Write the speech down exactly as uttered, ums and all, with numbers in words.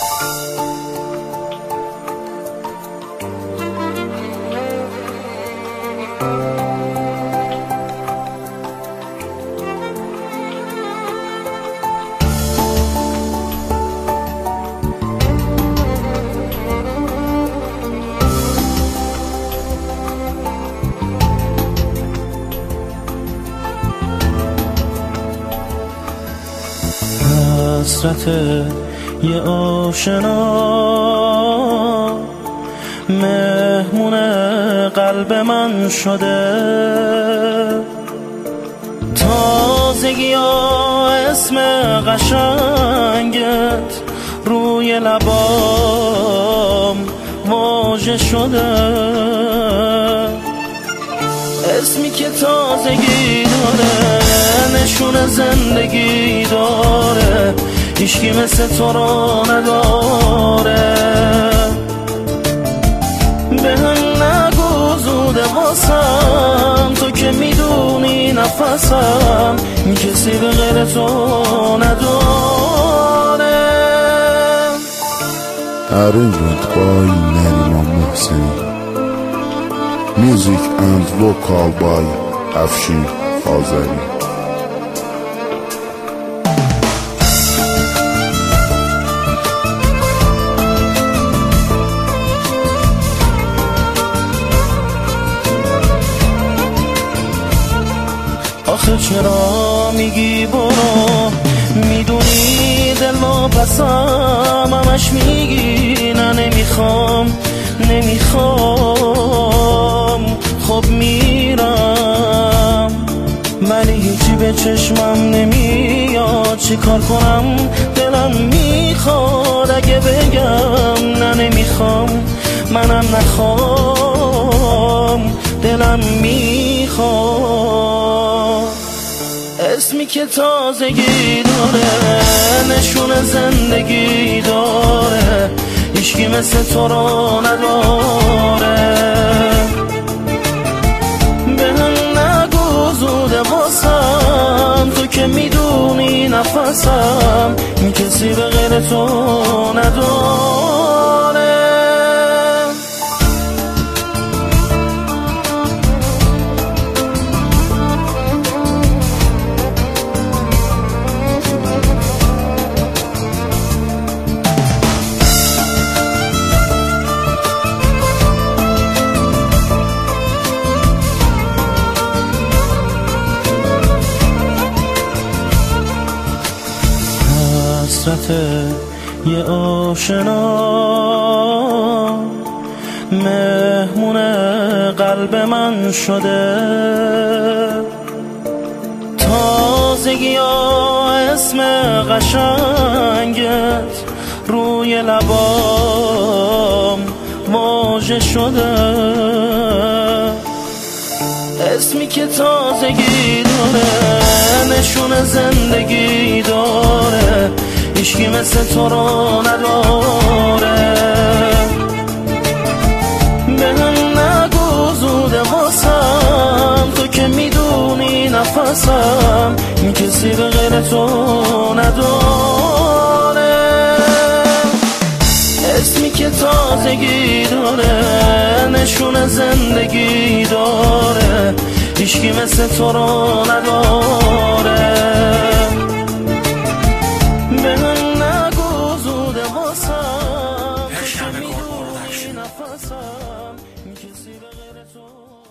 حسرت یه آشنا مهمون قلب من شده، تازگی ها اسم قشنگت روی لبام واژه شده، اسمی که تازگی داره نشون زندگی داره، هیچکی مثل تو رو نداره. به هم نگو زوده واسم، تو که میدونی نفسم کسی به غیر تو نداره. Arrangement by Neriman Mohseni. Music and vocal by Afshin Fazeli. آخه چرا میگی برو، میدونی دل واپسم، همش میگی نه نمیخوام نمیخوام. خب میرم ولی هیچی به چشمم نمیاد، چی کار کنم دلم میخواد اگه بگم نه نمیخوام، منم نخوام دلم میخواد. اسمی که تازگی داره نشون زندگی داره، هیچکی مثل تو رو نداره. به هم نگو زوده واسم، تو که میدونی نفسم کسی به غیر تو نداره. حسرت یه آشنا مهمون قلب من شده، تازگی ها اسم قشنگت روی لبام واژه شده، اسمی که تازگی داره نشون زندگی داره، هیچکی مثل تو رو نداره. به هم نگو زوده واسم، تو که میدونی نفسم کسی به غیر تو نداره. اسمی که تازگی داره نشون زندگی داره، هیچکی مثل تو رو نداره. به من نگو زوده واسم، تو که میدونی نفسم کسی به غیر تو